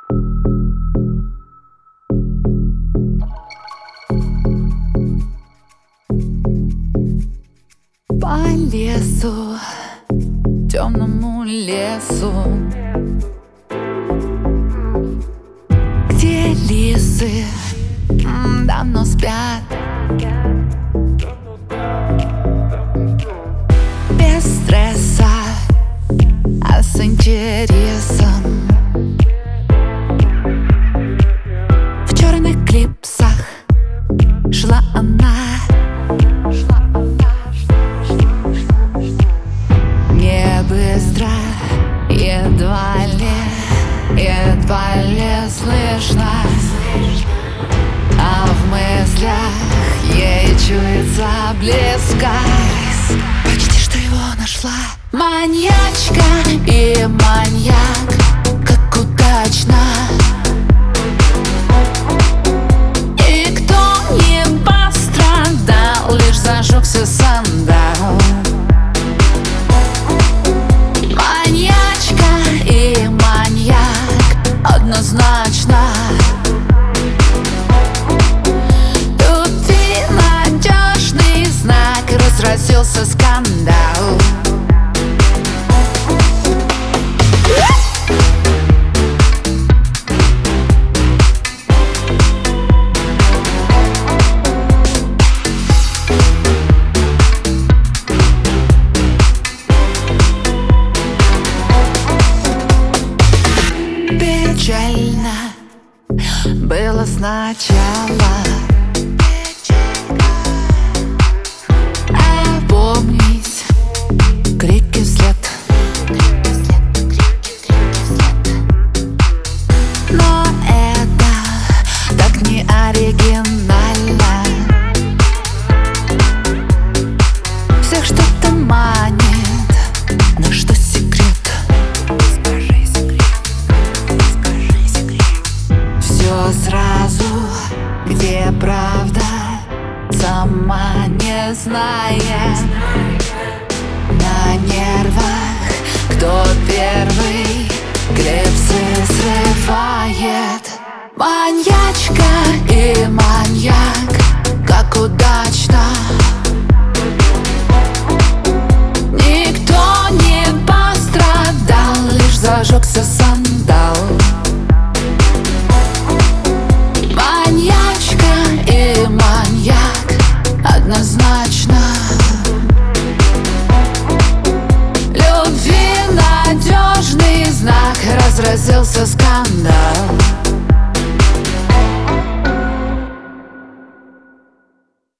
По лесу, темному лесу, где лисы давно спят, без стресса, а с интересом. В черных клипсах шла она, не быстро, едва ли слышно, а в мыслях ей чуется близкость. Почти что его нашла. Маньячка и маньяк, как удачно. Никто не пострадал, лишь зажегся сандал. Маньячка и маньяк, однозначно. Тут и надежный знак, разразился скандал. Печально было сначала, опомнись, крики вслед. Но это так не оригинально. Всех что-то манит, но что секрет? Все сразу, где правда, сама не зная. На нервах, кто первый клипсы срывает. Маньячка и маньяк, как удачно. Никто не пострадал, лишь зажегся сандал. Маньячка и маньяк, однозначно. Любви надежный знак, разразился скандал.